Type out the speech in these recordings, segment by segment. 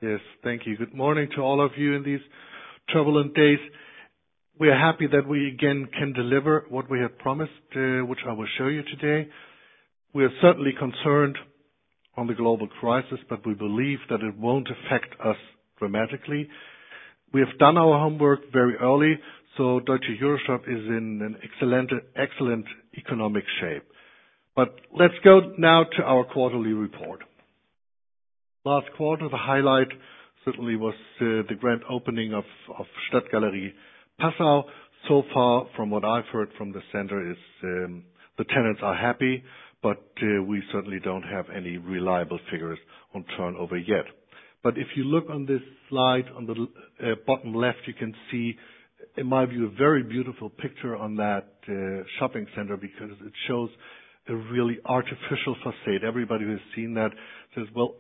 Yes, thank you. Good morning to all of you in these turbulent days. We are happy that we again can deliver what we have promised, which I will show you today. We are certainly concerned on the global crisis, but we believe that it won't affect us dramatically. We have done our homework very early, so Deutsche EuroShop is in an excellent economic shape. But let's go now to our quarterly report. Last quarter, the highlight certainly was the grand opening of Stadtgalerie Passau. So far, from what I've heard from the center, is the tenants are happy, but we certainly don't have any reliable figures on turnover yet. But if you look on this slide on the bottom left, you can see, in my view, a very beautiful picture on that shopping center because it shows a really artificial facade. Everybody who has seen that says, well,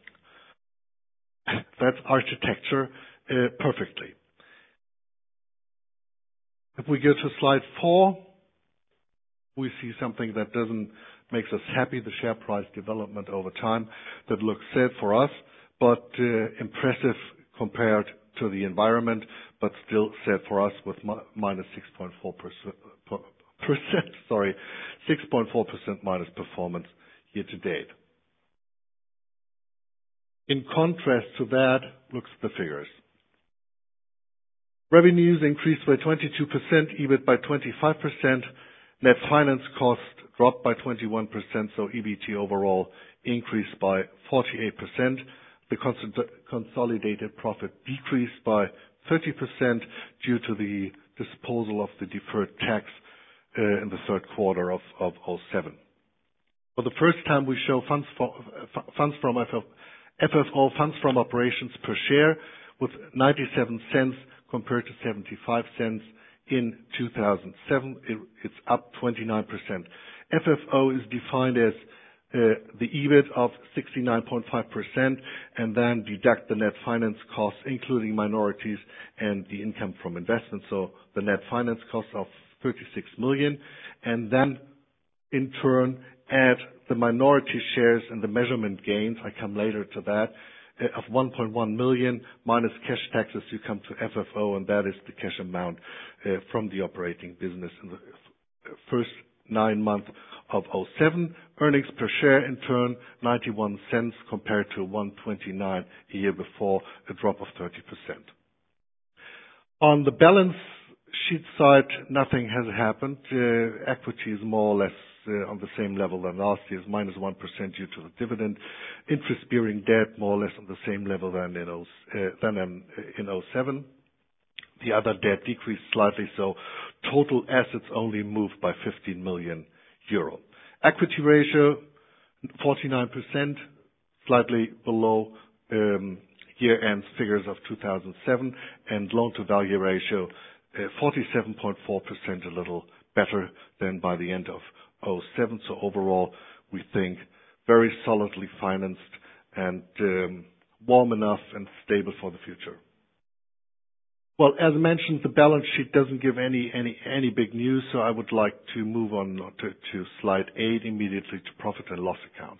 that's architecture perfectly. If we go to slide 4, we see something that makes us happy, the share price development over time. That looks sad for us, but impressive compared to the environment, but still sad for us with minus 6.4%. 6.4% minus performance year to date. In contrast to that, looks the figures. Revenues increased by 22%, EBIT by 25%, net finance cost dropped by 21%, so EBT overall increased by 48%. The consolidated profit decreased by 30% due to the disposal of the deferred tax in the third quarter of 2007. For the first time, we show funds from FFO, funds from operations per share, with 97 cents compared to 75 cents in 2007. It's up 29%. FFO is defined as the EBIT of 69.5% and then deduct the net finance costs, including minorities and the income from investment. So the net finance cost of 36 million, and then in turn add the minority shares and the measurement gains. I come later to that. Of 1.1 million minus cash taxes, you come to FFO, and that is the cash amount from the operating business in the first 9 months of 2007. Earnings per share, in turn, 91 cents compared to 129 a year before, a drop of 30%. On the balance sheet side, nothing has happened. Equity is more or less on the same level than last year's, minus 1% due to the dividend. Interest-bearing debt more or less on the same level than in 2007. The other debt decreased slightly, so total assets only moved by 15 million euro. Equity ratio 49%, slightly below year-end figures of 2007, and loan-to-value ratio 47.4%, a little better than by the end of 2007. So overall, we think very solidly financed and warm enough and stable for the future. Well, as mentioned, the balance sheet doesn't give any big news, so I would like to move on to slide 8 immediately to profit and loss account.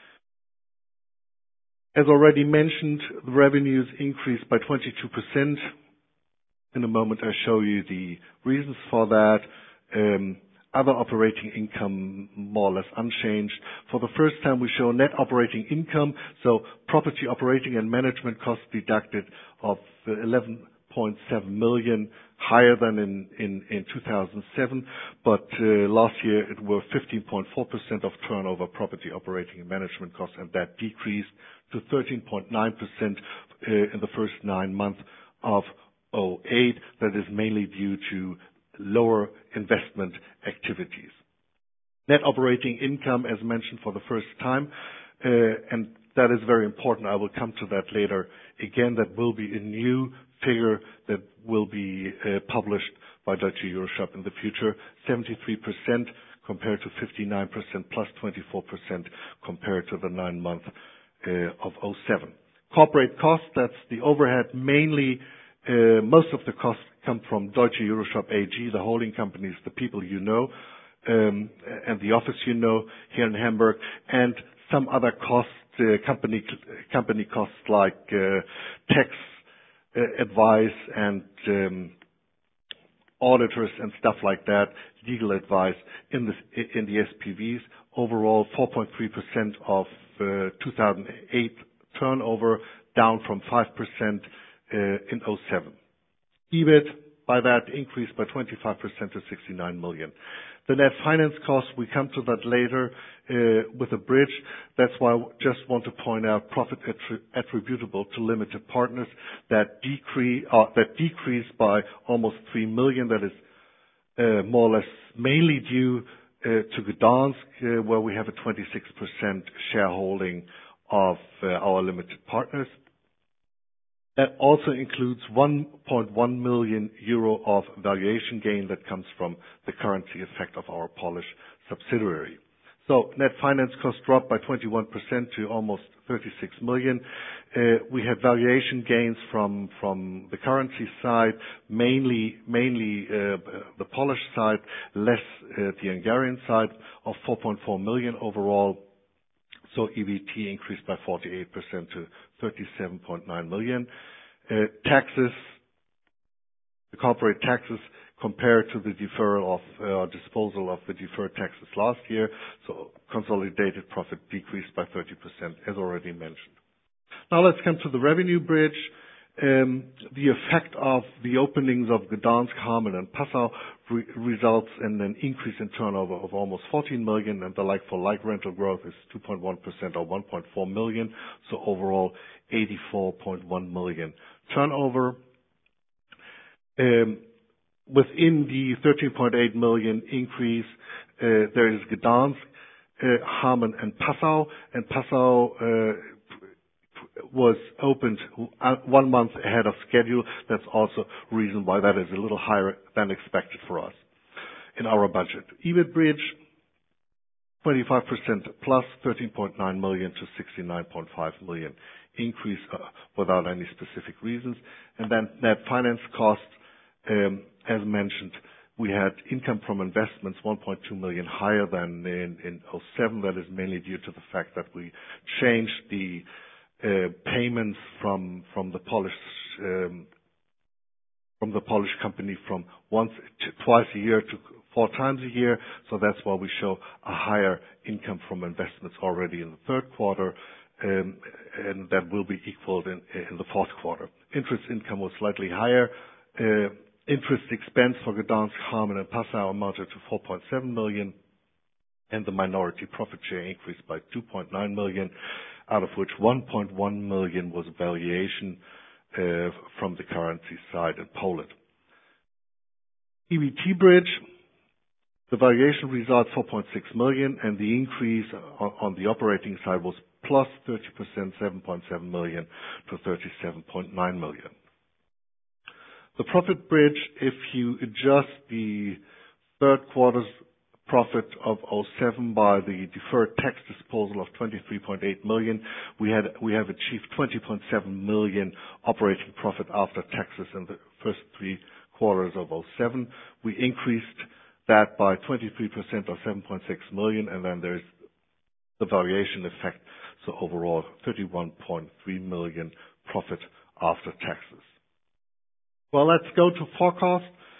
As already mentioned, the revenues increased by 22%. In a moment, I show you the reasons for that. Other operating income more or less unchanged. For the first time, we show net operating income, so property operating and management costs deducted of 11.7 million, higher than in 2007, but last year it were 15.4% of turnover property operating and management costs, and that decreased to 13.9% in the first 9 months of 2008. That is mainly due to lower investment activities. Net operating income, as mentioned for the first time, and that is very important. I will come to that later. Again, that will be a new figure that will be published by Deutsche EuroShop in the future. 73% compared to 59%, plus 24% compared to the 9 months of 2007. Corporate costs, that's the overhead. Mainly, most of the costs come from Deutsche EuroShop AG, the holding companies, the people you know, and the office you know here in Hamburg, and some other costs company costs like tax advice and auditors and stuff like that, legal advice in the SPVs. Overall, 4.3% of 2008 turnover, down from 5% in '07. EBIT by that increased by 25% to 69 million. The net finance cost, we come to that later with a bridge. That's why I just want to point out profit attributable to limited partners that decreased by almost 3 million. That is more or less mainly due to Gdansk, where we have a 26% shareholding of our limited partners. That also includes 1.1 million euro of valuation gain that comes from the currency effect of our Polish subsidiary. So net finance cost dropped by 21% to almost 36 million. We had valuation gains from the currency side, mainly the Polish side, less the Hungarian side, of 4.4 million overall. So EBT increased by 48% to 37.9 million. Taxes, the corporate taxes compared to the deferral of disposal of the deferred taxes last year. So consolidated profit decreased by 30%, as already mentioned. Now let's come to the revenue bridge. The effect of the openings of Gdansk, Hameln, and Passau results in an increase in turnover of almost 14 million, and the like-for-like rental growth is 2.1% or 1.4 million. So overall, 84.1 million turnover. Within the 13.8 million increase, there is Gdansk, Hameln, and Passau. And Passau was opened 1 month ahead of schedule. That's also a reason why that is a little higher than expected for us in our budget. EBIT bridge, 25% plus 13.9 million to 69.5 million increase without any specific reasons. And then net finance costs, as mentioned, we had income from investments 1.2 million higher than in '07. That is mainly due to the fact that we changed the payments from the Polish company from twice a year to 4 times a year. So that's why we show a higher income from investments already in the third quarter, and that will be equaled in the fourth quarter. Interest income was slightly higher. Interest expense for Gdansk, Hameln, and Passau amounted to 4.7 million, and the minority profit share increased by 2.9 million, out of which 1.1 million was valuation from the currency side in Poland. EBT bridge, the valuation result 4.6 million, and the increase on the operating side was plus 30%, 7.7 million to 37.9 million. The profit bridge, if you adjust the third quarter's profit of '07 by the deferred tax disposal of 23.8 million, we have achieved 20.7 million operating profit after taxes in the first 3 quarters of '07. We increased that by 23% or 7.6 million, and then there's the valuation effect. So overall, 31.3 million profit after taxes. Well, let's go to forecast.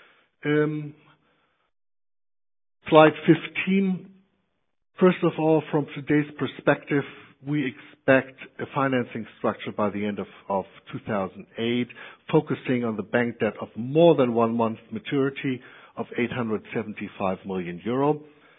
Slide 15. First of all, from today's perspective, we expect a financing structure by the end of 2008, focusing on the bank debt of more than 1 month maturity of 875 million euro.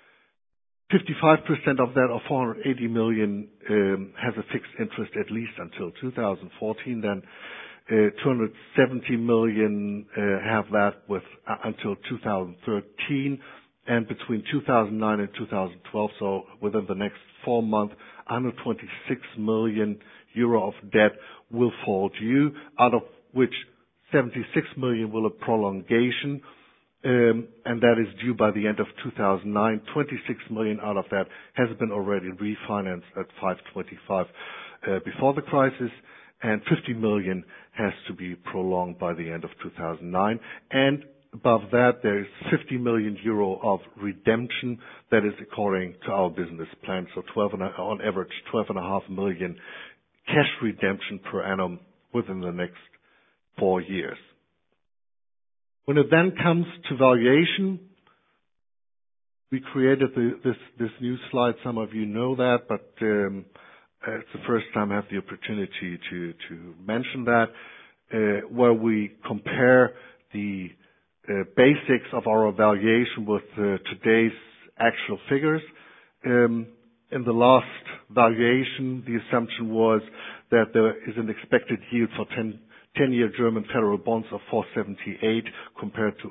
55% of that, or 480 million, has a fixed interest at least until 2014. Then 270 million have that with until 2013, and between 2009 and 2012, so within the next 4 months, 126 million euro of debt will fall due, out of which 76 million will have prolongation, and that is due by the end of 2009. 26 million out of that has been already refinanced at 5.25 before the crisis, and 50 million has to be prolonged by the end of 2009. And above that, there is 50 million euro of redemption. That is according to our business plan. So on average, 12.5 million cash redemption per annum within the next 4 years. When it then comes to valuation, we created this new slide. Some of you know that, but it's the first time I have the opportunity to mention that, where we compare the basics of our valuation with today's actual figures. In the last valuation, the assumption was that there is an expected yield for 10-year German federal bonds of 4.78 compared to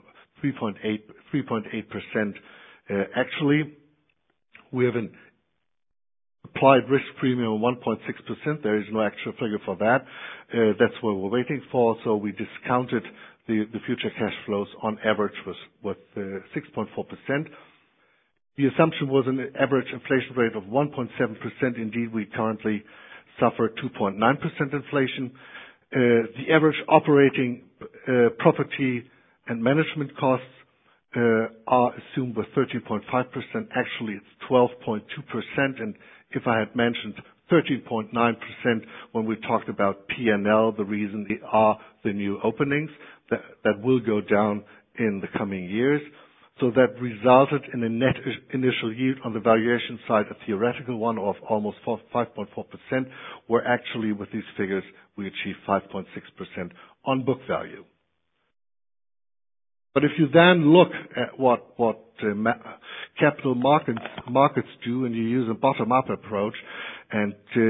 3.8%. Actually, we have an applied risk premium of 1.6%. There is no actual figure for that. That's what we're waiting for. So we discounted the future cash flows on average with 6.4%. The assumption was an average inflation rate of 1.7%. Indeed, we currently suffer 2.9% inflation. The average operating property and management costs are assumed with 13.5%. Actually, it's 12.2%. And if I had mentioned 13.9% when we talked about P&L, the reason are the new openings that will go down in the coming years. So that resulted in a net initial yield on the valuation side, a theoretical one of almost 5.4%, where actually with these figures we achieve 5.6% on book value. But if you then look at what capital markets do, and you use a bottom-up approach, and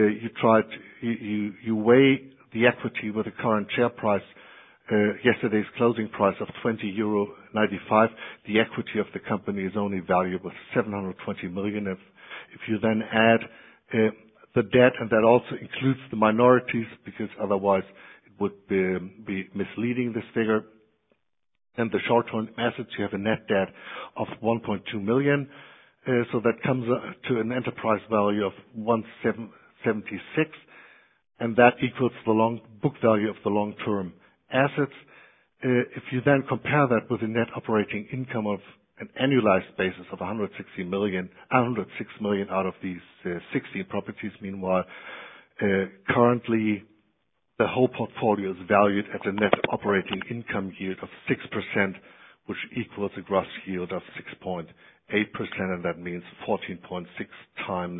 you weigh the equity with the current share price, yesterday's closing price of €20.95, the equity of the company is only valued with 720 million. If you then add the debt, and that also includes the minorities, because otherwise it would be misleading, this figure, and the short-term assets, you have a net debt of 1.2 million. So that comes to an enterprise value of 176, and that equals the book value of the long-term assets. If you then compare that with a net operating income of an annualized basis of 106 million out of these 16 properties, meanwhile, currently the whole portfolio is valued at a net operating income yield of 6%, which equals a gross yield of 6.8%, and that means 14.6 times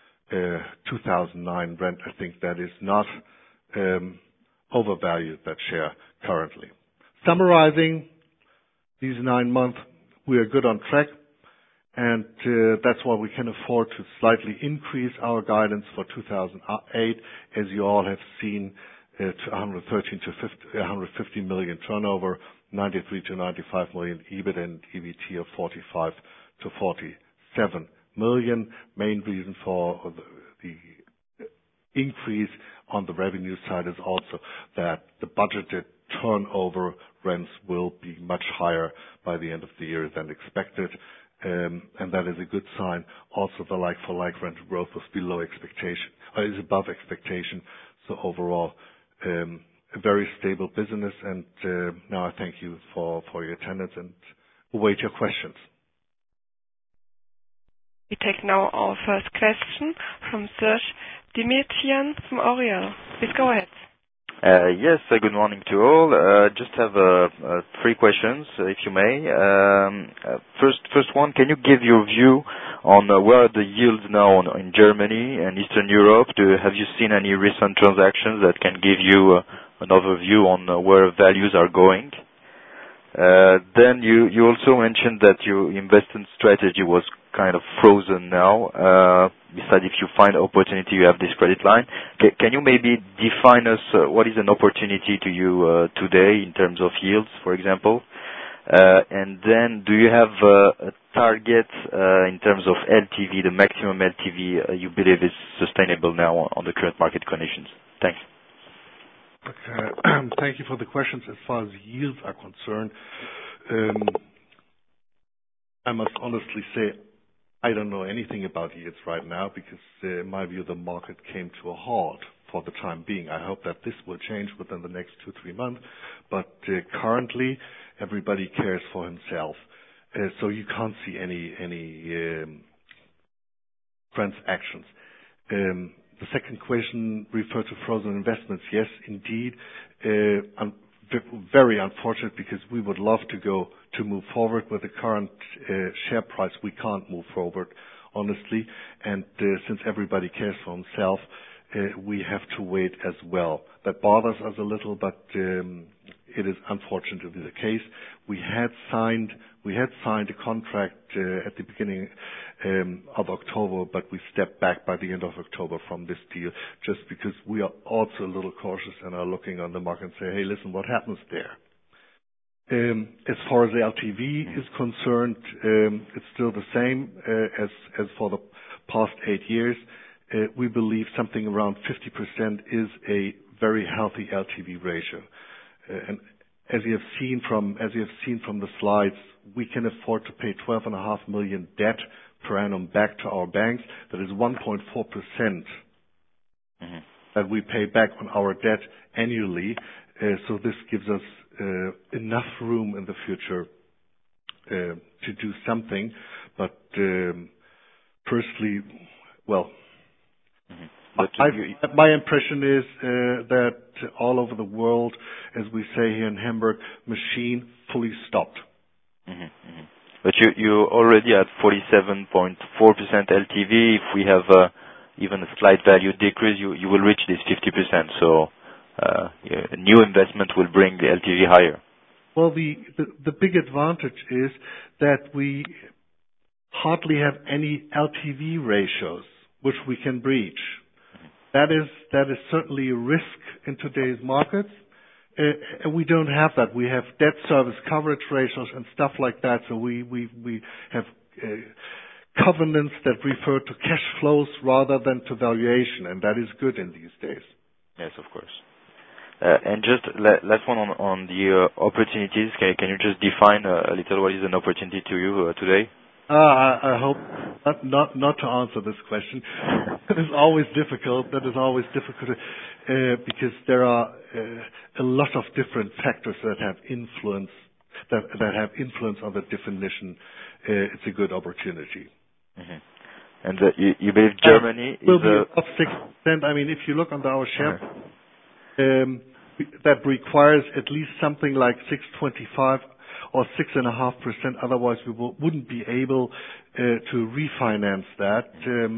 2009 rent. I think that is not overvalued, that share currently. Summarizing these 9 months, we are good on track, and that's why we can afford to slightly increase our guidance for 2008, as you all have seen, to 113 to 150 million turnover, 93 to 95 million EBIT, and EBT of 45 to 47 million. Main reason for the increase on the revenue side is also that the budgeted turnover rents will be much higher by the end of the year than expected, and that is a good sign. Also, the like-for-like rental growth was below expectation, or is above expectation. So overall, a very stable business, and now I thank you for your attendance and await your questions. We take now our first question from Serge Dimithian from Oriel. Please go ahead. Yes, good morning to all. Just have 3 questions, if you may. First one, can you give your view on where are the yields now in Germany and Eastern Europe? Have you seen any recent transactions that can give you an overview on where values are going? Then you also mentioned that your investment strategy was kind of frozen now. Besides, if you find opportunity, you have this credit line. Can you maybe define us what is an opportunity to you today in terms of yields, for example? And then do you have a target in terms of LTV, the maximum LTV you believe is sustainable now on the current market conditions? Thanks. Okay. Thank you for the questions. As far as yields are concerned, I must honestly say I don't know anything about yields right now because, in my view, the market came to a halt for the time being. I hope that this will change within the next 2-3 months, but currently everybody cares for himself. So you can't see any transactions. The second question referred to frozen investments. Yes, indeed. Very unfortunate, because we would love to move forward with the current share price. We can't move forward, honestly. And since everybody cares for himself, we have to wait as well. That bothers us a little, but it is unfortunately the case. We had signed a contract at the beginning of October, but we stepped back by the end of October from this deal, just because we are also a little cautious and are looking on the market and say, hey, listen, what happens there? As far as the LTV is concerned, it's still the same as for the past 8 years. We believe something around 50% is a very healthy LTV ratio. And as you have seen from the slides, we can afford to pay 12.5 million debt per annum back to our banks. That is 1.4% that we pay back on our debt annually. So this gives us enough room in the future to do something. But firstly, well, my impression is that all over the world, as we say here in Hamburg, machine fully stopped. But you already at 47.4% LTV. If we have even a slight value decrease, you will reach this 50%. So new investment will bring the LTV higher. Well, the big advantage is that we hardly have any LTV ratios which we can breach. That is certainly a risk in today's markets. And we don't have that. We have debt service coverage ratios and stuff like that. So we have covenants that refer to cash flows rather than to valuation, and that is good in these days. Yes, of course. And just last one on the opportunities. Can you just define a little what is an opportunity to you today? I hope not to answer this question. That is always difficult. Because there are a lot of different factors that have influence on the definition. It's a good opportunity. And you believe Germany will be up 6%. I mean, if you look under our share, that requires at least something like 6.25 or 6.5%. Otherwise, we wouldn't be able to refinance that.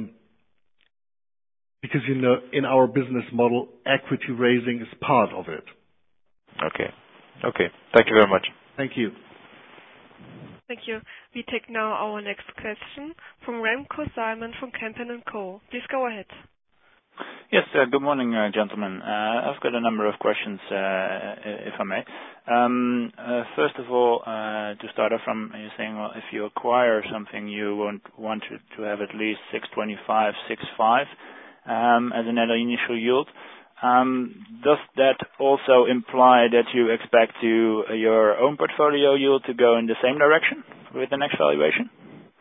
Because, in our business model, equity raising is part of it. Okay. Thank you very much. Thank you. Thank you. We take now our next question from Remco Simon from Kempen & Co. Please go ahead. Yes, good morning, gentlemen. I've got a number of questions, if I may. First of all, to start off from, you're saying, well, if you acquire something, you want to have at least 6.25, 6.5 as a net initial yield. Does that also imply that you expect your own portfolio yield to go in the same direction with the next valuation?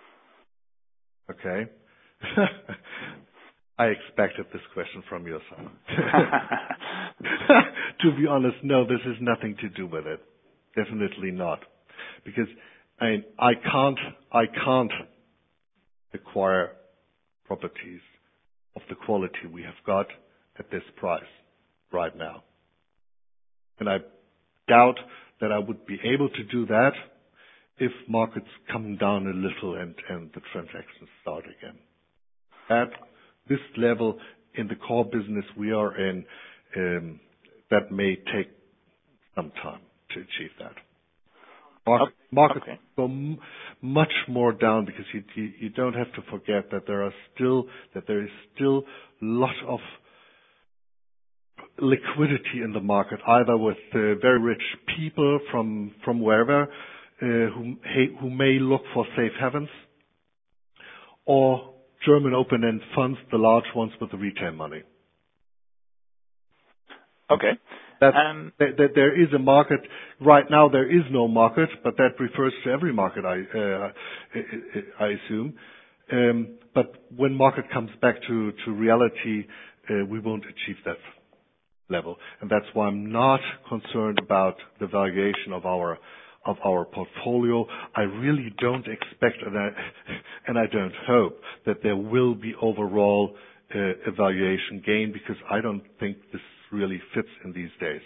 Okay. I expected this question from your side. To be honest, no, this has nothing to do with it. Definitely not. Because I can't acquire properties of the quality we have got at this price right now. And I doubt that I would be able to do that if markets come down a little and the transactions start again. At this level in the core business we are in, that may take some time to achieve that. Markets go much more down, because you don't have to forget that there is still a lot of liquidity in the market, either with very rich people from wherever who may look for safe havens, or German open-end funds, the large ones with the retail money. Okay. There is a market. Right now there is no market, but that refers to every market, I assume. But when market comes back to reality, we won't achieve that level. And that's why I'm not concerned about the valuation of our portfolio. I really don't expect, and I don't hope that there will be overall a valuation gain, because I don't think this really fits in these days.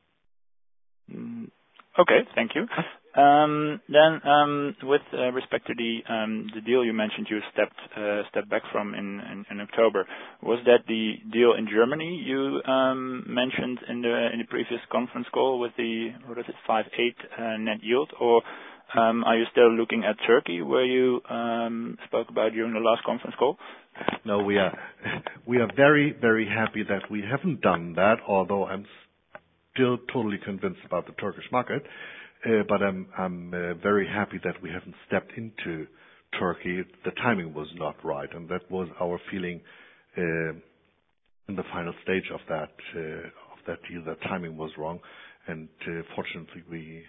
Okay, thank you. Then, with respect to the deal you mentioned you stepped back from in October, was that the deal in Germany you mentioned in the previous conference call with the 5.8 net yield, or are you still looking at Turkey, where you spoke about during the last conference call? No, we are very, very happy that we haven't done that, although I'm still totally convinced about the Turkish market. But I'm very happy that we haven't stepped into Turkey. The timing was not right, and that was our feeling in the final stage of that deal. The timing was wrong, and fortunately we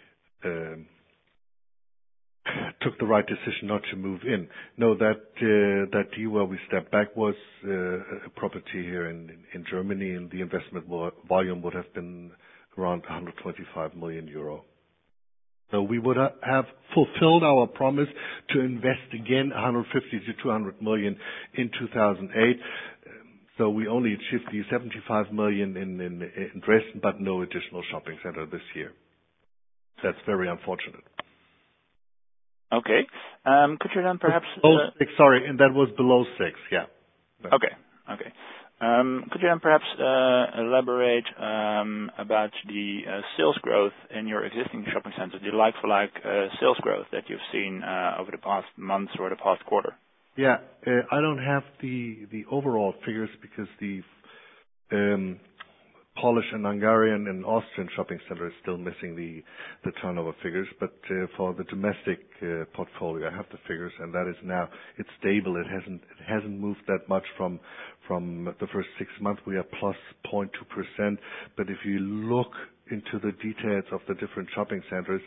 took the right decision not to move in. No, that deal where we stepped back was a property here in Germany, and the investment volume would have been around 125 million euro. So we would have fulfilled our promise to invest again 150 to 200 million in 2008. So we only achieved the 75 million in Dresden, but no additional shopping center this year. That's very unfortunate. Okay. Could you then perhaps... Sorry, and that was below 6, yeah. Okay. Could you then perhaps elaborate about the sales growth in your existing shopping centers, the like-for-like sales growth that you've seen over the past months or the past quarter? Yeah, I don't have the overall figures, because the Polish and Hungarian and Austrian shopping center is still missing the turnover figures. But for the domestic portfolio, I have the figures, and that is now, it's stable. It hasn't moved that much from the first 6 months. We are plus 0.2%. But if you look into the details of the different shopping centers,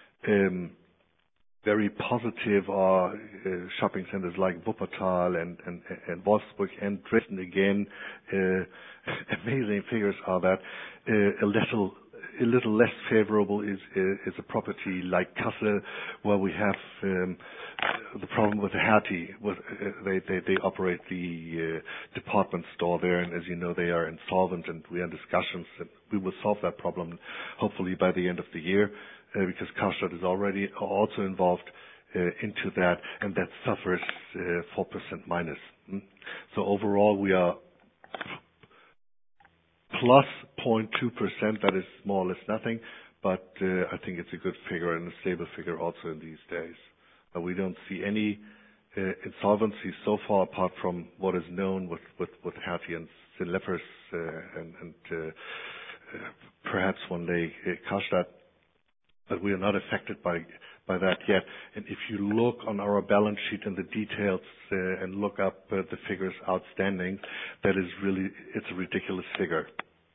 very positive are shopping centers like Wuppertal and Wolfsburg and Dresden again. Amazing figures are that. A little less favorable is a property like Kassel, where we have the problem with the Hertie. They operate the department store there, and as you know, they are insolvent, and we are in discussions, and we will solve that problem hopefully by the end of the year. Because Karstadt is already also involved into that, and that suffers 4% minus. So overall, we are plus 0.2%. That is more or less nothing, but I think it's a good figure and a stable figure also in these days. We don't see any insolvencies so far, apart from what is known with Hertie and Sinleffers and perhaps one day Karstadt. But we are not affected by that yet. And if you look on our balance sheet and the details and look up the figures outstanding, that is really, it's a ridiculous figure.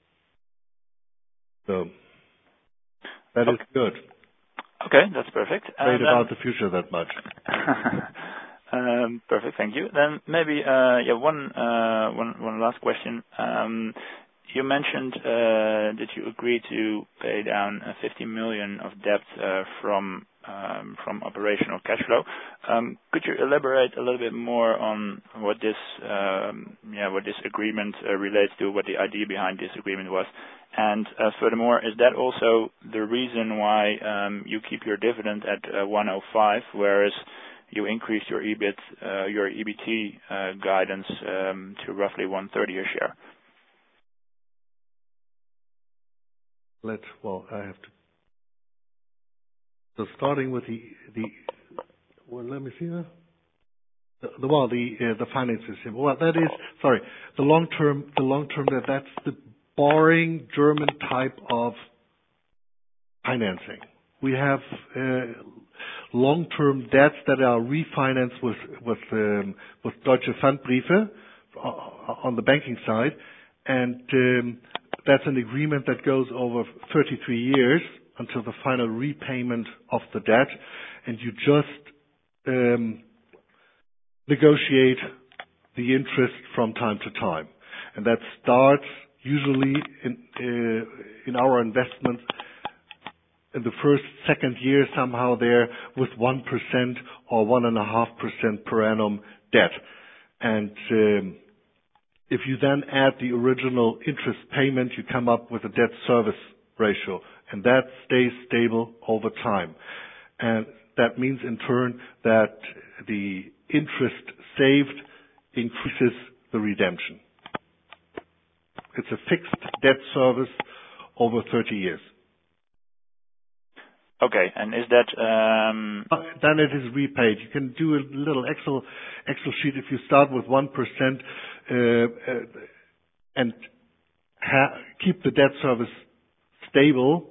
So that is good. Okay, that's perfect. Afraid about the future that much. Perfect, thank you. Then maybe one last question. You mentioned that you agreed to pay down 50 million of debt from operational cash flow. Could you elaborate a little bit more on what this agreement relates to, what the idea behind this agreement was? And furthermore, is that also the reason why you keep your dividend at 105, whereas you increased your EBT guidance to roughly 130 a share? I have to. So starting with let me see that. The finance system. Well, that is, sorry, the long term, that's the boring German type of financing. We have long-term debts that are refinanced with Deutsche Pfandbriefe on the banking side, and that's an agreement that goes over 33 years until the final repayment of the debt, and you just negotiate the interest from time to time. And that starts usually in our investments in the first, second year somehow there with 1% or 1.5% per annum debt. And if you then add the original interest payment, you come up with a debt service ratio, and that stays stable over time. And that means in turn that the interest saved increases the redemption. It's a fixed debt service over 30 years. Okay, and is that... Then it is repaid. You can do a little Excel sheet if you start with 1% and keep the debt service stable.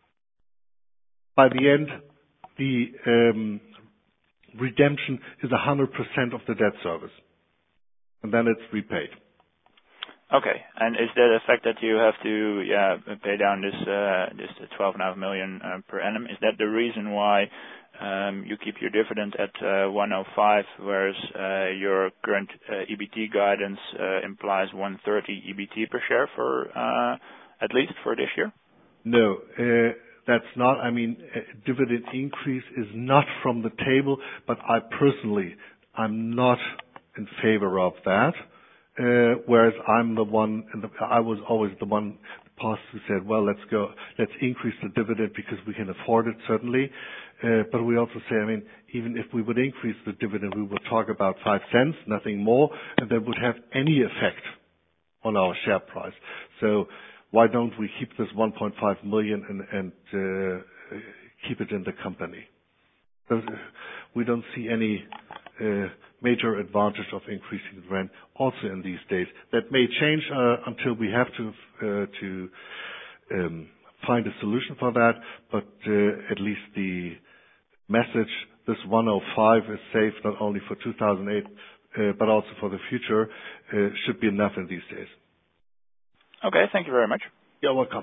By the end, the redemption is 100% of the debt service, and then it's repaid. Okay, and is that a fact that you have to pay down this 12.5 million per annum? Is that the reason why you keep your dividend at 105, whereas your current EBT guidance implies 130 EBT per share for at least for this year? No, that's not. I mean, dividend increase is not from the table, but I'm not in favor of that. Whereas I'm the one, I was always the one in the past who said, well, let's increase the dividend because we can afford it, certainly. But we also say, I mean, even if we would increase the dividend, we would talk about 5 cents, nothing more, and that would have any effect on our share price. So why don't we keep this 1.5 million and keep it in the company? We don't see any major advantage of increasing the rent also in these days. That may change until we have to find a solution for that, but at least the message, this 105 is safe not only for 2008 but also for the future, should be enough in these days. Okay, thank you very much. You're welcome.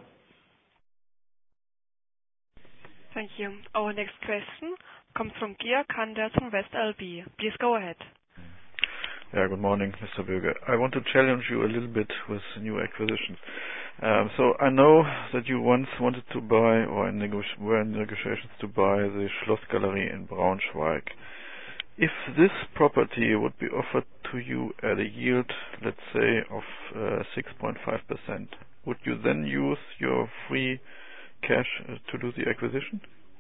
Thank you. Our next question comes from Georg Kanders from West LB. Please go ahead. Yeah, good morning, Mr. Bürger. I want to challenge you a little bit with new acquisitions. So I know that you once wanted to buy or were in negotiations to buy the Schlossgalerie in Braunschweig. If this property would be offered to you at a yield, let's say, of 6.5%, would you then use your free cash to do the acquisition?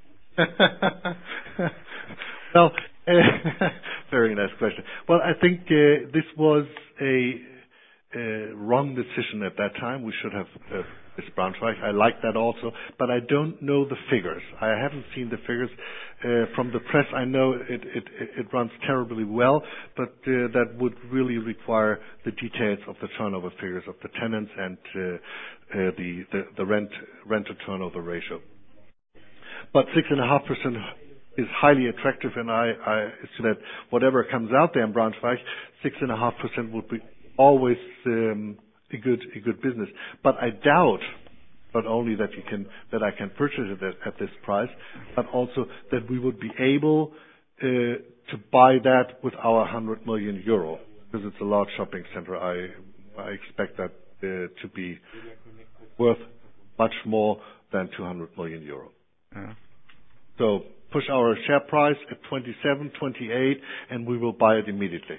Well, very nice question. Well, I think this was a wrong decision at that time. We should have this Braunschweig. I like that also, but I don't know the figures. I haven't seen the figures from the press. I know it runs terribly well, but that would really require the details of the turnover figures of the tenants and the rent to turnover ratio. But 6.5% is highly attractive, and I assume that whatever comes out there in Braunschweig, 6.5% would be always a good business. But I doubt not only that I can purchase it at this price, but also that we would be able to buy that with our 100 million euro, because it's a large shopping center. I expect that to be worth much more than 200 million euro. Yeah. So push our share price at 27, 28, and we will buy it immediately.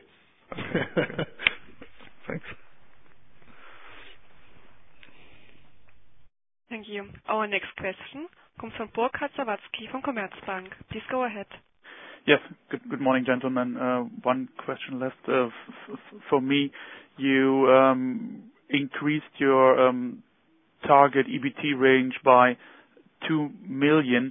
Thanks. Thank you. Our next question comes from Burkhard Sawatzki from Commerzbank. Please go ahead. Yes. Good morning, gentlemen. One question left for me. You increased your target EBT range by 2 million,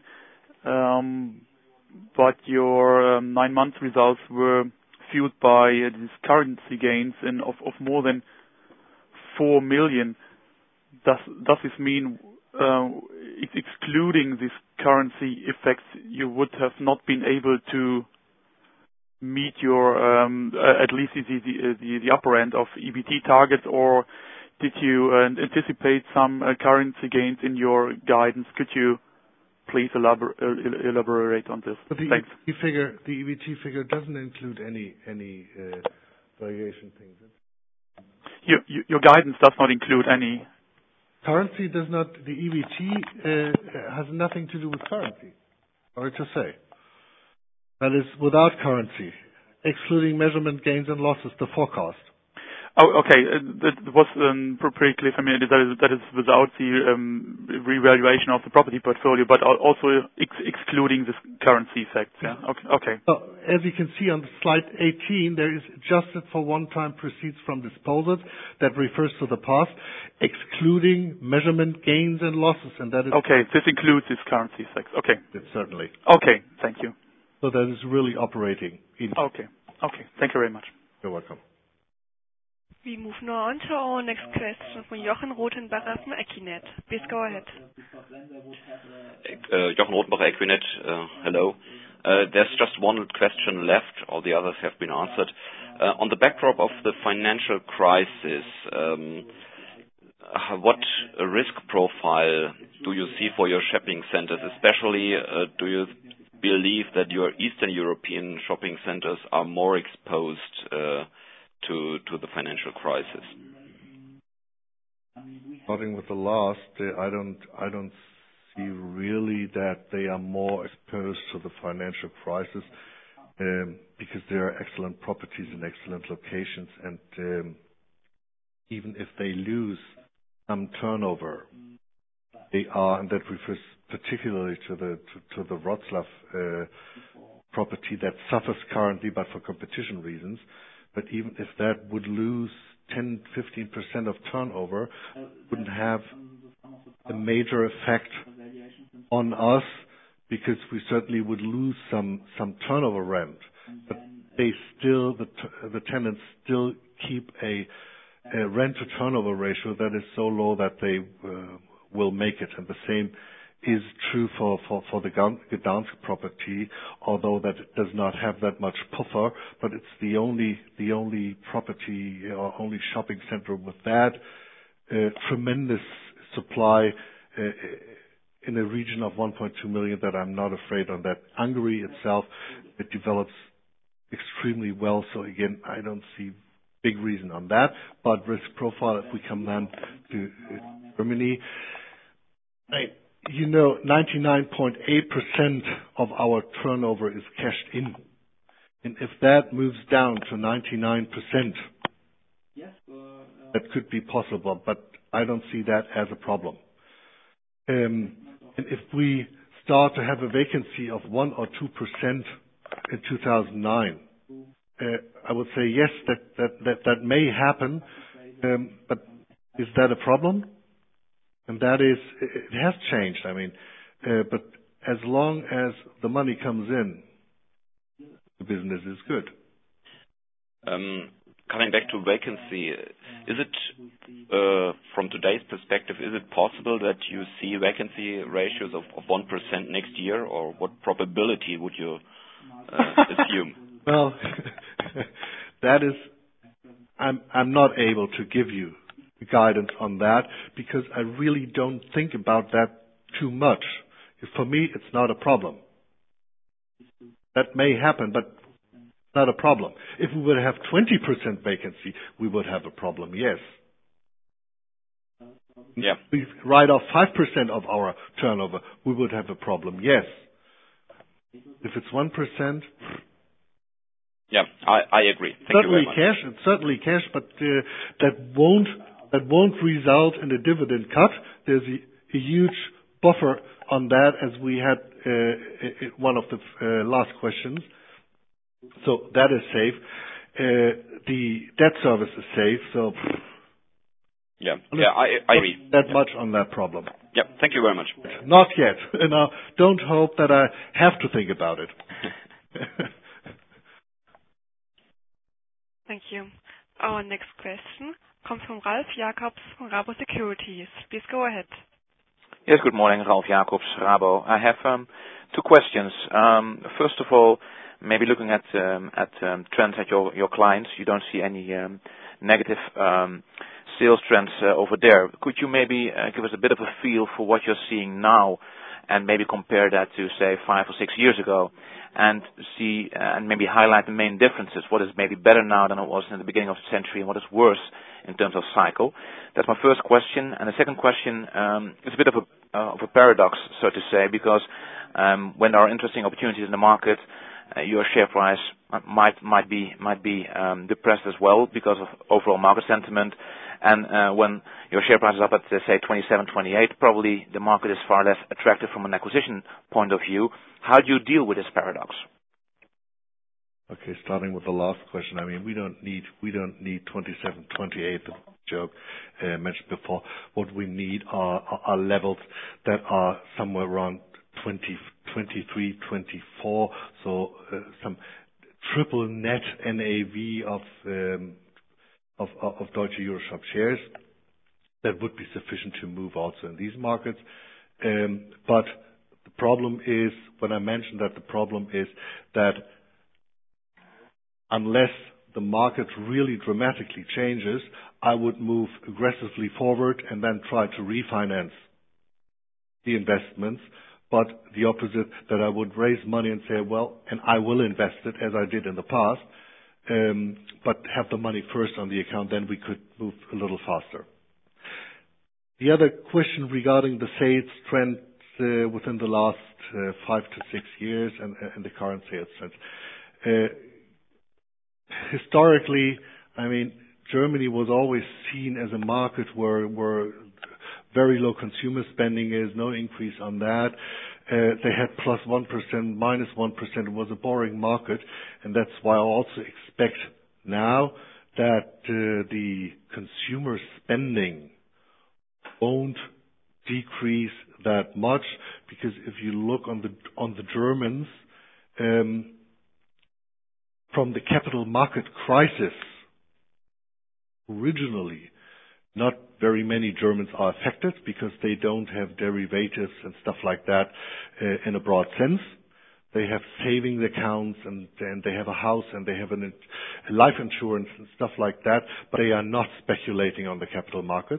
but your 9-month results were fueled by these currency gains of more than 4 million. Does this mean, excluding these currency effects, you would have not been able to meet your at least the upper end of EBT targets, or did you anticipate some currency gains in your guidance? Could you please elaborate on this? Thanks. The EBT figure doesn't include any variation things. Your guidance does not include any currency. Does not. The EBT has nothing to do with currency. Sorry to say. That is without currency, excluding measurement gains and losses. The forecast. Oh, okay. That was pretty clear for me. That is without the revaluation of the property portfolio, but also excluding this currency effect. Yeah. Okay. So, as you can see on slide 18, there is adjusted for one-time proceeds from disposals that refers to the past, excluding measurement gains and losses, and that is okay. This includes this currency effect. Okay. Certainly. Okay. Thank you. So that is really operating. Okay. Thank you very much. You're welcome. We move now on to our next question from Jochen Rothenbacher from Equinet. Please go ahead. Jochen Rothenbacher, Equinet. Hello. There's just one question left. All the others have been answered. On the backdrop of the financial crisis, what risk profile do you see for your shopping centers? Especially, do you believe that your Eastern European shopping centers are more exposed to the financial crisis? Starting with the last, I don't see really that they are more exposed to the financial crisis because they are excellent properties in excellent locations, and even if they lose some turnover, they are, and that refers particularly to the Wroclaw property that suffers currently, but for competition reasons. But even if that would lose 10-15% of turnover, wouldn't have a major effect on us because we certainly would lose some turnover rent. But they still, the tenants still keep a rent to turnover ratio that is so low that they will make it. And the same is true for the Gdansk property, although that does not have that much puffer, but it's the only property or only shopping center with that tremendous supply in a region of 1.2 million that I'm not afraid on that. Hungary itself, it develops extremely well. So again, I don't see big reason on that. But risk profile, if we come then to Germany, 99.8% of our turnover is cashed in. And if that moves down to 99%, that could be possible, but I don't see that as a problem. And if we start to have a vacancy of 1 or 2% in 2009, I would say yes, that may happen, but is that a problem? And that is, it has changed. I mean, but as long as the money comes in, the business is good. Coming back to vacancy, is it, from today's perspective, is it possible that you see vacancy ratios of 1% next year, or what probability would you assume? Well, that is, I'm not able to give you guidance on that because I really don't think about that too much. For me, it's not a problem. That may happen, but not a problem. If we would have 20% vacancy, we would have a problem, yes. Yeah. We write off 5% of our turnover, we would have a problem, yes. If it's 1%... Yeah, I agree. Thank you very much. It's certainly cash, but that won't result in a dividend cut. There's a huge buffer on that, as we had one of the last questions. So that is safe. The debt service is safe. So yeah, I agree. That much on that problem. Yeah, thank you very much. Not yet. Now, don't hope that I have to think about it. Thank you. Our next question comes from Ralf Jacobs from Rabo Securities. Please go ahead. Yes, good morning, Ralf Jacobs, Rabo. I have two questions. First of all, maybe looking at trends at your clients, you don't see any negative sales trends over there. Could you maybe give us a bit of a feel for what you're seeing now and maybe compare that to, say, 5 or 6 years ago, and see and maybe highlight the main differences. What is maybe better now than it was in the beginning of the century, and what is worse in terms of cycle? That's my first question. And the second question is a bit of a paradox, so to say, because when there are interesting opportunities in the market, your share price might be depressed as well because of overall market sentiment. And when your share price is up at, say, 27, 28, probably the market is far less attractive from an acquisition point of view. How do you deal with this paradox? Okay, starting with the last question. I mean, we don't need 27, 28, the joke mentioned before. What we need are levels that are somewhere around 20, 23, 24. So some triple net NAV of Deutsche EuroShop shares. That would be sufficient to move also in these markets. But the problem is, when I mentioned that, the problem is that unless the market really dramatically changes, I would move aggressively forward and then try to refinance the investments. But the opposite, that I would raise money and say, well, and I will invest it as I did in the past, but have the money first on the account, then we could move a little faster. The other question regarding the sales trend within the last 5 to 6 years and the current sales trends. Historically, I mean, Germany was always seen as a market where very low consumer spending is, no increase on that. They had plus 1%, minus 1%. It was a boring market, and that's why I also expect now that the consumer spending won't decrease that much, because if you look on the Germans, from the capital market crisis, originally, not very many Germans are affected because they don't have derivatives and stuff like that in a broad sense. They have saving accounts and they have a house and they have a life insurance and stuff like that, but they are not speculating on the capital markets.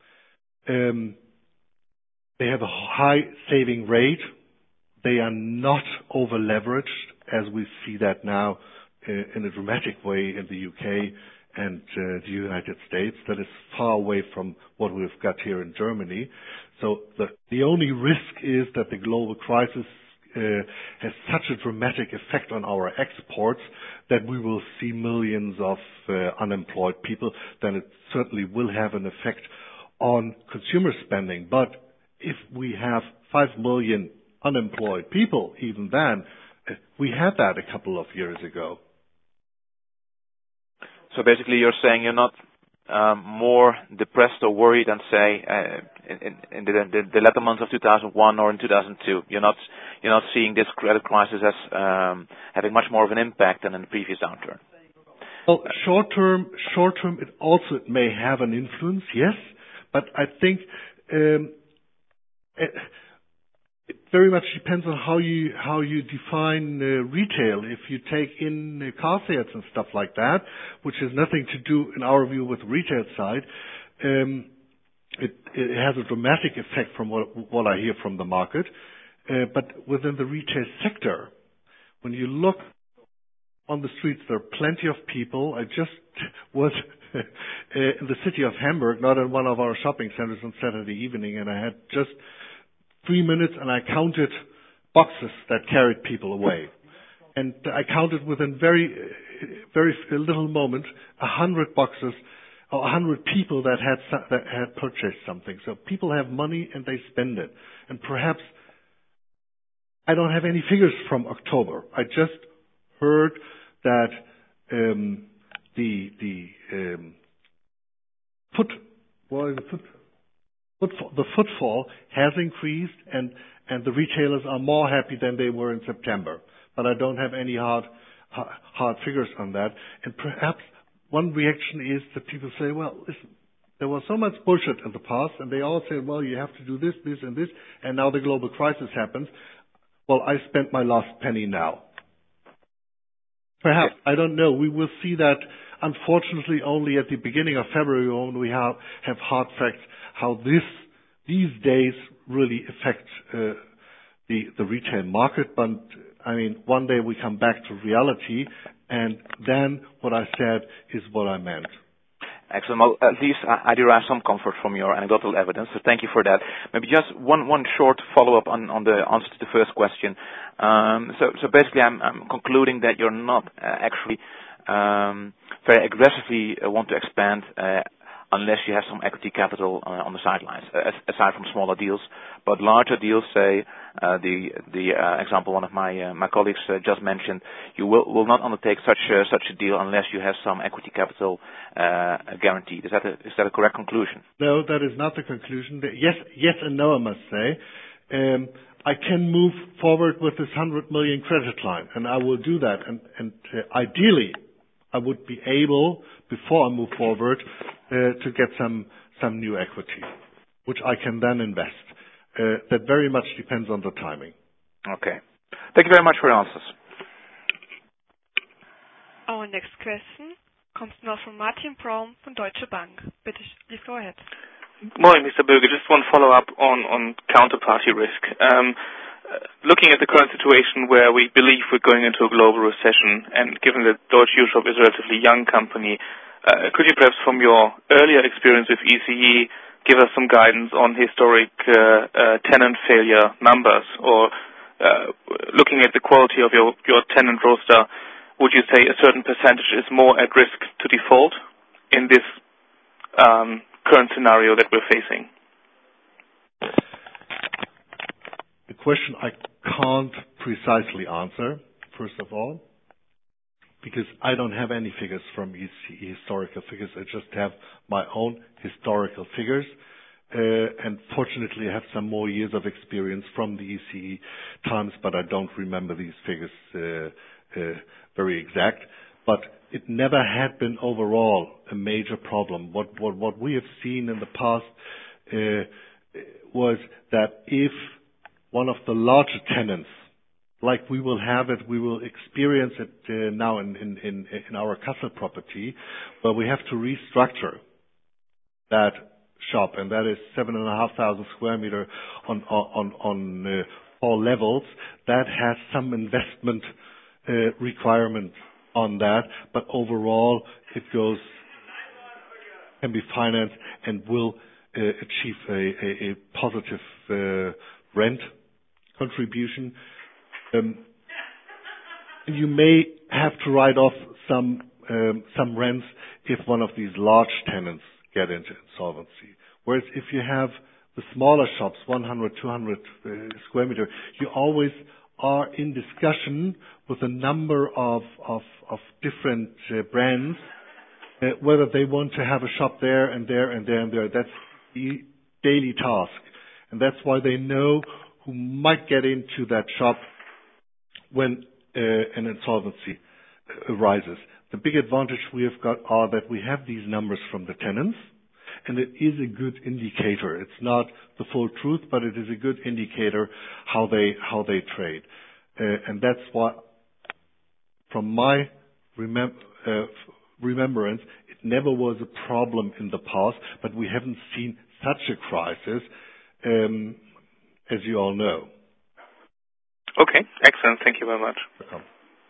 They have a high saving rate. They are not over leveraged, as we see that now in a dramatic way in the UK and the United States. That is far away from what we've got here in Germany. So the only risk is that the global crisis has such a dramatic effect on our exports that we will see millions of unemployed people. Then it certainly will have an effect on consumer spending. But if we have 5 million unemployed people, even then, we had that a couple of years ago. So basically, you're saying you're not more depressed or worried than, say, in the latter months of 2001 or in 2002. You're not seeing this credit crisis as having much more of an impact than in the previous downturn. Well, short term, it may have an influence, yes, but I think it very much depends on how you define retail. If you take in car sales and stuff like that, which has nothing to do, in our view, with the retail side, it has a dramatic effect from what I hear from the market. But within the retail sector, when you look on the streets, there are plenty of people. I just was in the city of Hamburg, not in one of our shopping centers, on Saturday evening, and I had just 3 minutes and I counted boxes that carried people away. And I counted within very little moment 100 boxes or 100 people that had purchased something. So people have money and they spend it. And perhaps I don't have any figures from October. I just heard that the footfall has increased and the retailers are more happy than they were in September. But I don't have any hard figures on that. And perhaps one reaction is that people say, well, listen, there was so much bullshit in the past, and they all said, well, you have to do this, this, and this, and now the global crisis happens. Well, I spent my last penny now. Perhaps, I don't know. We will see that, unfortunately, only at the beginning of February when we have hard facts how these days really affect the retail market. But I mean, one day we come back to reality, and then what I said is what I meant. Excellent. Well, at least I derive some comfort from your anecdotal evidence, so thank you for that. Maybe just one short follow-up on the answer to the first question. So basically, I'm concluding that you're not actually very aggressively want to expand unless you have some equity capital on the sidelines, aside from smaller deals. But larger deals, say the example one of my colleagues just mentioned, you will not undertake such a deal unless you have some equity capital guaranteed. Is that a correct conclusion? No, that is not the conclusion. Yes and no, I must say. I can move forward with this 100 million credit line, and I will do that. And ideally, I would be able, before I move forward, to get some new equity, which I can then invest. That very much depends on the timing. Okay. Thank you very much for your answers. Our next question comes now from Martin Braun from Deutsche Bank. Please go ahead. Good morning, Mr. Bürger. Just one follow-up on counterparty risk. Looking at the current situation where we believe we're going into a global recession, and given that Deutsche EuroShop is a relatively young company, could you perhaps, from your earlier experience with ECE, give us some guidance on historic tenant failure numbers? Or looking at the quality of your tenant roster, would you say a certain percentage is more at risk to default in this current scenario that we're facing? The question I can't precisely answer, first of all, because I don't have any figures from ECE historical figures. I just have my own historical figures. And fortunately, I have some more years of experience from the ECE times, but I don't remember these figures very exact. But it never had been overall a major problem. What we have seen in the past was that if one of the larger tenants, like we will have it, we will experience it now in our Kassel property, where we have to restructure that shop, and that is 7,500 square meter on all levels. That has some investment requirement on that, but overall it can be financed and will achieve a positive rent contribution. You may have to write off some rents if one of these large tenants get into insolvency. Whereas if you have the smaller shops, 100, 200 square meter, you always are in discussion with a number of different brands, whether they want to have a shop there and there and there and there. That's the daily task. And that's why they know who might get into that shop when an insolvency arises. The big advantage we have got are that we have these numbers from the tenants, and it is a good indicator. It's not the full truth, but it is a good indicator how they trade. And that's why, from my remembrance, it never was a problem in the past, but we haven't seen such a crisis, as you all know. Okay, excellent. Thank you very much. Welcome.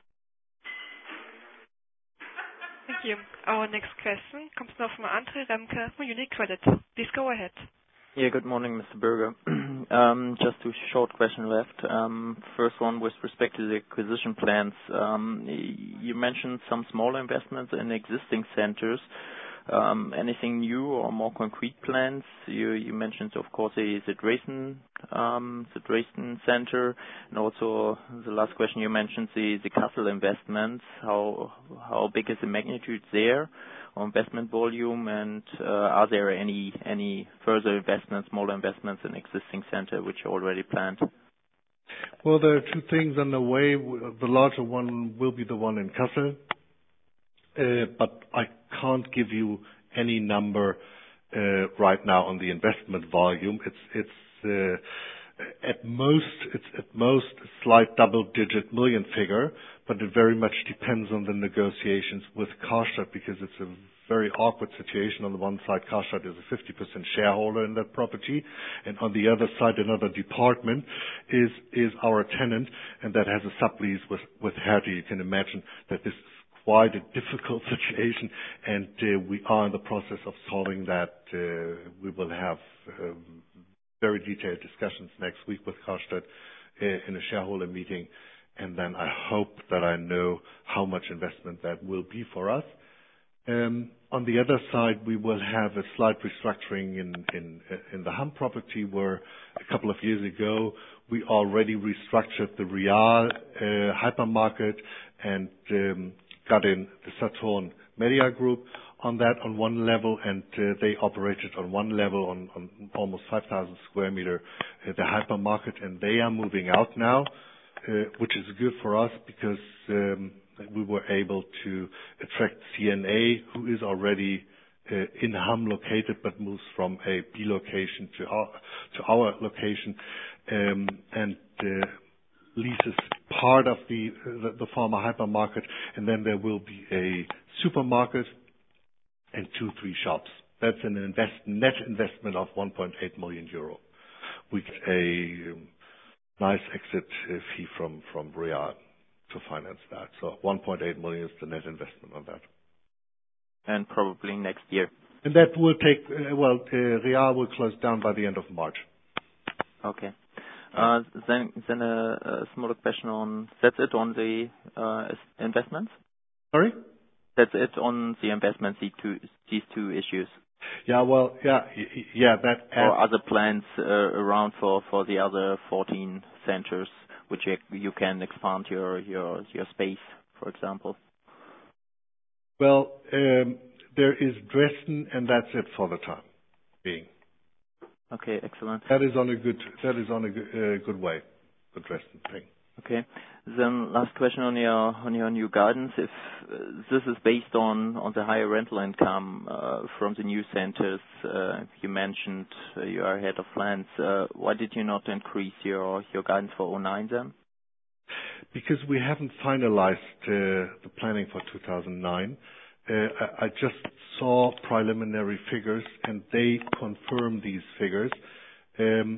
Thank you. Our next question comes now from Andre Remke from UniCredit. Please go ahead. Yeah, good morning, Mr. Bürger. Just two short questions left. First one, with respect to the acquisition plans. You mentioned some smaller investments in existing centers. Anything new or more concrete plans? You mentioned, of course, the Dresden center, and also the last question you mentioned the Kassel investments. How big is the magnitude there, or investment volume, and are there any further investments, smaller investments in existing center which are already planned? Well, there are two things on the way. The larger one will be the one in Kassel. But I can't give you any number right now on the investment volume. It's At most a slight double-digit million figure, but it very much depends on the negotiations with Karstadt, because it's a very awkward situation. On the one side, Karstadt is a 50% shareholder in that property, and on the other side, another department is our tenant, and that has a sublease with Hertie. You can imagine that this is quite a difficult situation, and we are in the process of solving that. We will have very detailed discussions next week with Karstadt in a shareholder meeting, and then I hope that I know how much investment that will be for us. On the other side, we will have a slight restructuring in the Hamm property, where a couple of years ago we already restructured the Real hypermarket and got in the Saturn Media Group on that on one level, and they operated on one level on almost 5,000 square meter the hypermarket, and they are moving out now, which is good for us because we were able to attract CNA, who is already in Hamm located, but moves from a B location to our location, and leases part of the former hypermarket, and then there will be a supermarket and 2-3 shops. That's an net investment of 1.8 million euro. We get a nice exit fee from Real to finance that. So 1.8 million is the net investment on that. And probably next year. And that will take, Real will close down by the end of March. Okay. Then a smaller question on, that's it on the investments? Sorry? That's it on the investments, these two issues. Yeah, that or other plans around for the other 14 centers, which you can expand your space, for example. Well, there is Dresden, and that's it for the time being. Okay, excellent. That is on a good way, the Dresden thing. Okay. Then last question on your new guidance. If this is based on the higher rental income from the new centers, you mentioned you are ahead of plans. Why did you not increase your guidance for 2009 then? Because we haven't finalized the planning for 2009. I just saw preliminary figures, and they confirm these figures. The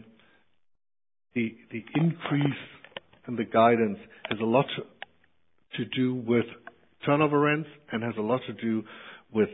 increase in the guidance has a lot to do with turnover rents and has a lot to do with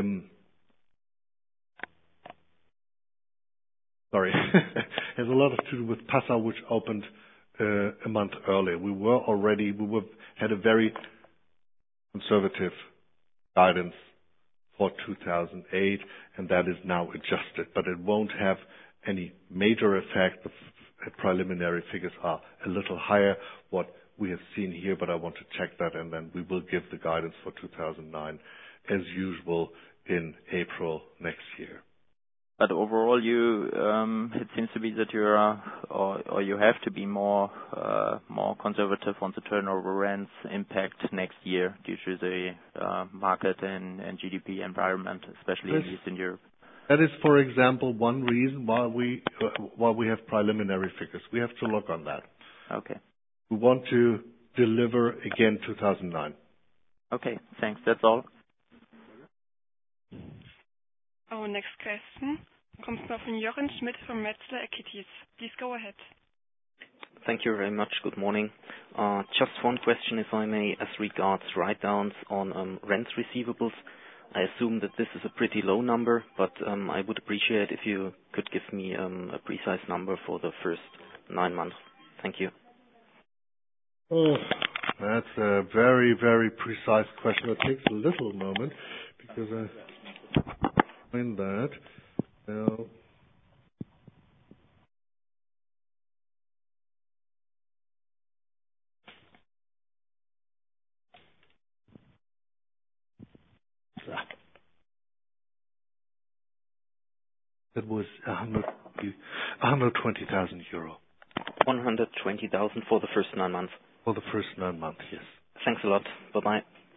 has a lot to do with Passau, which opened a month earlier. We had a very conservative guidance for 2008, and that is now adjusted, but it won't have any major effect. The preliminary figures are a little higher what we have seen here, but I want to check that, and then we will give the guidance for 2009 as usual in April next year. But overall, it seems to be that you are, or you have to be more conservative on the turnover rents impact next year due to the market and GDP environment, especially in Eastern Europe. That is, for example, one reason why we have preliminary figures. We have to look on that. Okay. We want to deliver again 2009. Okay, thanks. That's all. Our next question comes now from Jochen Schmidt from Metzler Equities. Please go ahead. Thank you very much. Good morning. Just one question, if I may, as regards write-downs on rent receivables. I assume that this is a pretty low number, but I would appreciate if you could give me a precise number for the first 9 months. Thank you. Oh, that's a very, very precise question. It takes a little moment because I find that. Now, that was 120,000 euro. 120,000 for the first 9 months? For the first 9 months, yes. Thanks a lot. Bye-bye.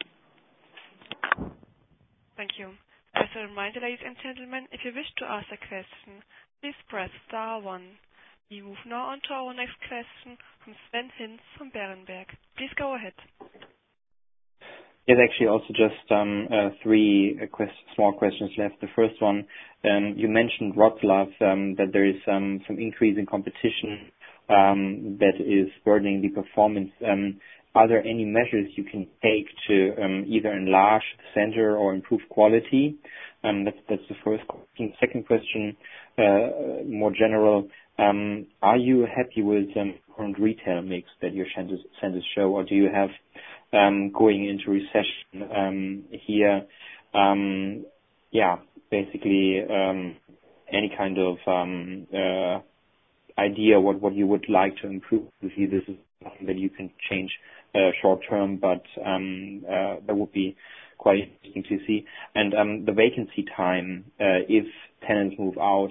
Thank you. As a reminder, ladies and gentlemen, if you wish to ask a question, please press star 1. We move now on to our next question from Sven Hinz from Berenberg. Please go ahead. Yes, actually, also just three small questions left. The first one, you mentioned Wroclaw, that there is some increase in competition that is burdening the performance. Are there any measures you can take to either enlarge the center or improve quality? That's the first question. Second question, more general, are you happy with current retail mix that your centers show, or do you have going into recession here? Basically any kind of idea what you would like to improve. Obviously, this is something that you can change short term, but that would be quite interesting to see. And the vacancy time, if tenants move out,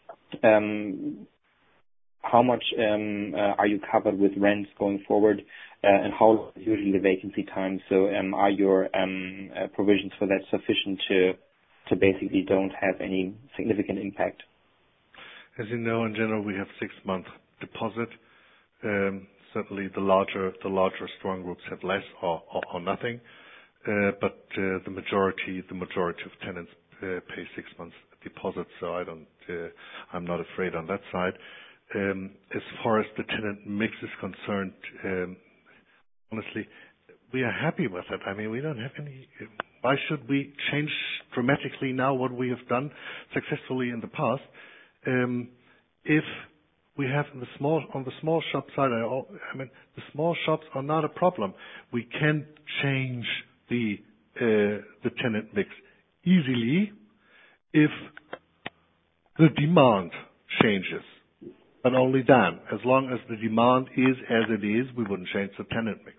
how much are you covered with rents going forward, and how long is usually the vacancy time? So are your provisions for that sufficient to basically don't have any significant impact? As you know, in general, we have 6-month deposit. Certainly, the larger strong groups have less or nothing, but the majority of tenants pay 6 months deposit. So I'm not afraid on that side. As far as the tenant mix is concerned, honestly, we are happy with it. I mean, we don't have any. Why should we change dramatically now what we have done successfully in the past? If we have on the small shop side, I mean, the small shops are not a problem. We can change the tenant mix easily if the demand changes. But only then. As long as the demand is as it is, we wouldn't change the tenant mix.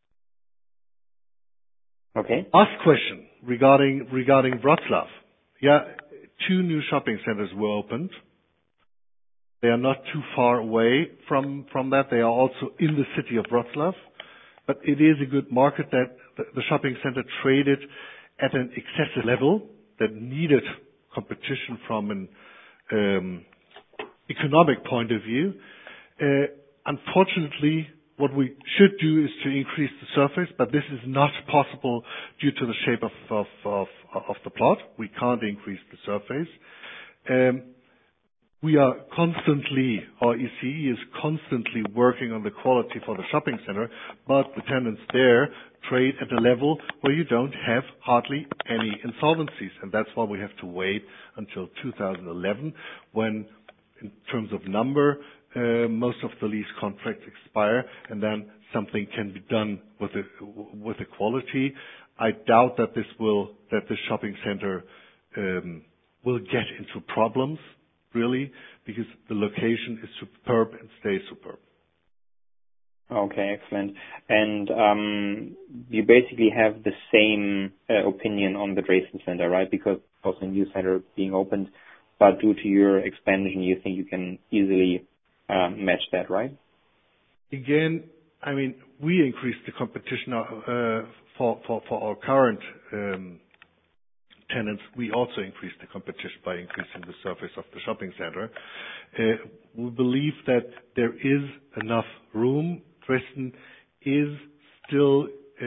Okay. Last question regarding Wroclaw. Yeah, 2 new shopping centers were opened. They are not too far away from that. They are also in the city of Wroclaw. But it is a good market that the shopping center traded at an excessive level that needed competition from an economic point of view. Unfortunately, what we should do is to increase the surface, but this is not possible due to the shape of the plot. We can't increase the surface. We are constantly, or ECE is constantly working on the quality for the shopping center, but the tenants there trade at a level where you don't have hardly any insolvencies. And that's why we have to wait until 2011 when, in terms of number, most of the lease contracts expire, and then something can be done with the quality. I doubt that this shopping center will get into problems, really, because the location is superb and stays superb. Okay, excellent. And you basically have the same opinion on the Dresden center, right? Because also a new center being opened, but due to your expansion, you think you can easily match that, right? Again, I mean, we increased the competition for our current tenants. We also increased the competition by increasing the surface of the shopping center. We believe that there is enough room. Dresden is still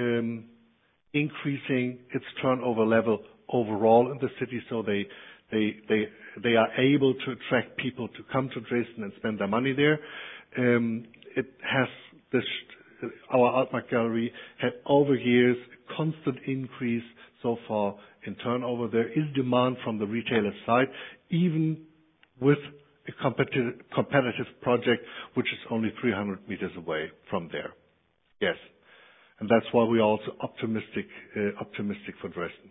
increasing its turnover level overall in the city, so they are able to attract people to come to Dresden and spend their money there. It has our Altmarkt Gallery had over years a constant increase so far in turnover. There is demand from the retailer side, even with a competitive project which is only 300 meters away from there. Yes, and that's why we are also optimistic for Dresden.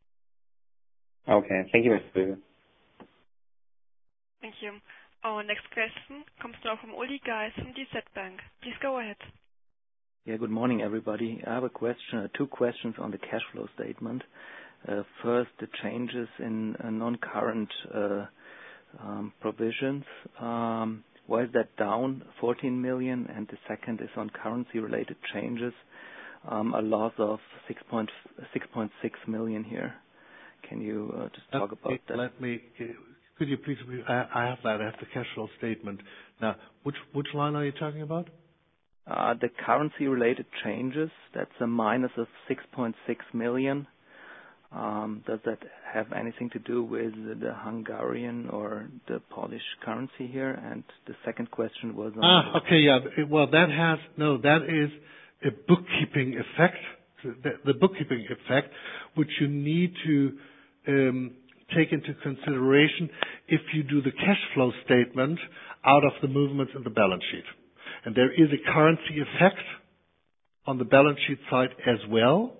Okay, thank you, Mr. Böge. Thank you. Our next question comes now from Uli Geis from DZ Bank. Please go ahead. Yeah, good morning, everybody. I have two questions on the cash flow statement. First, the changes in non-current provisions. Why is that down 14 million? And the second is on currency-related changes, a loss of 6.6 million here. Can you just talk about that? Could you please repeat? I have that. I have the cash flow statement. Now, which line are you talking about? The currency-related changes, that's a minus of 6.6 million. Does that have anything to do with the Hungarian or the Polish currency here? And the second question was on... Okay, yeah. Well, that is a bookkeeping effect. The bookkeeping effect, which you need to take into consideration if you do the cash flow statement out of the movements in the balance sheet. And there is a currency effect on the balance sheet side as well.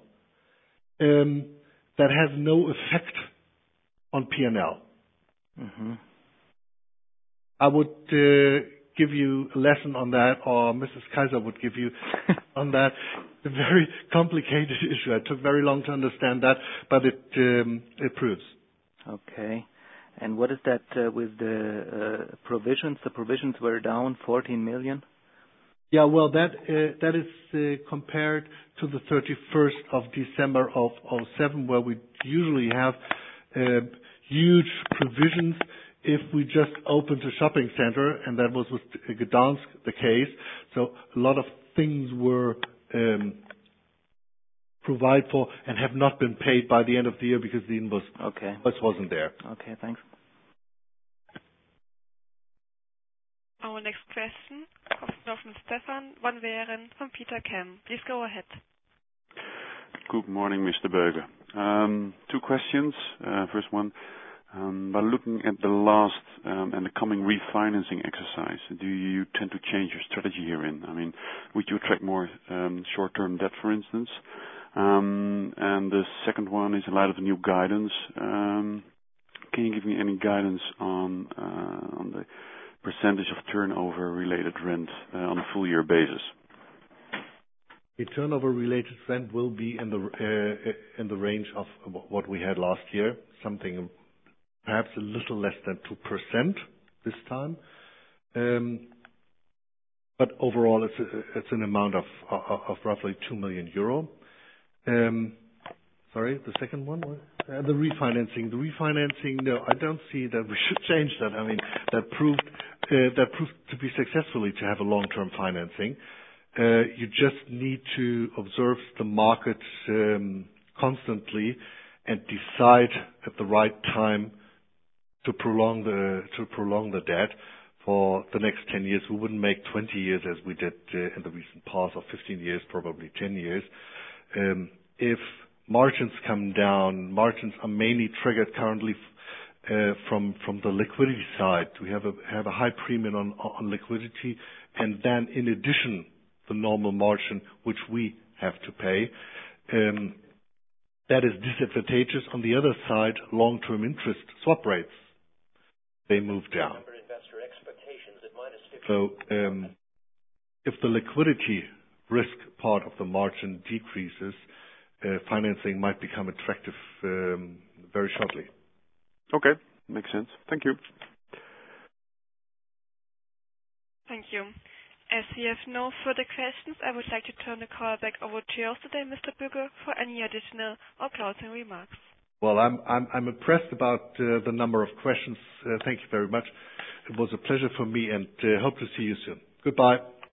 That has no effect on P&L. Mm-hmm. I would give you a lesson on that, or Mrs. Kaiser would give you on that. A very complicated issue. It took very long to understand that, but it proves. Okay. And what is that with the provisions? The provisions were down 14 million. Yeah, well, that is compared to the 31st of December of 2007, where we usually have huge provisions if we just opened a shopping center, and that was with Gdansk the case. So a lot of things were provided for and have not been paid by the end of the year because the invoice wasn't there. Okay, thanks. Our next question comes from Stefan van Weeren from Peter Chem. Please go ahead. Good morning, Mr. Beuger. 2 questions. First one, by looking at the last and the coming refinancing exercise, do you tend to change your strategy herein? I mean, would you attract more short-term debt, for instance? And the second one is in light of the new guidance. Can you give me any guidance on the percentage of turnover-related rent on a full-year basis? The turnover-related rent will be in the range of what we had last year, something perhaps a little less than 2% this time. But overall, it's an amount of roughly 2 million euro. Sorry, the second one? The refinancing. The refinancing, no, I don't see that we should change that. I mean, that proved to be successfully to have a long-term financing. You just need to observe the market constantly and decide at the right time to prolong the debt for the next 10 years. We wouldn't make 20 years as we did in the recent past, or 15 years, probably 10 years. If margins come down, margins are mainly triggered currently from the liquidity side. We have a high premium on liquidity, and then in addition, the normal margin which we have to pay. That is disadvantageous. On the other side, long-term interest swap rates, they move down. So if the liquidity risk part of the margin decreases, financing might become attractive very shortly. Okay, makes sense. Thank you. Thank you. As we have no further questions, I would like to turn the call back over to you today, Mr. Beuger, for any additional or closing remarks. Well, I'm impressed about the number of questions. Thank you very much. It was a pleasure for me, and hope to see you soon. Goodbye.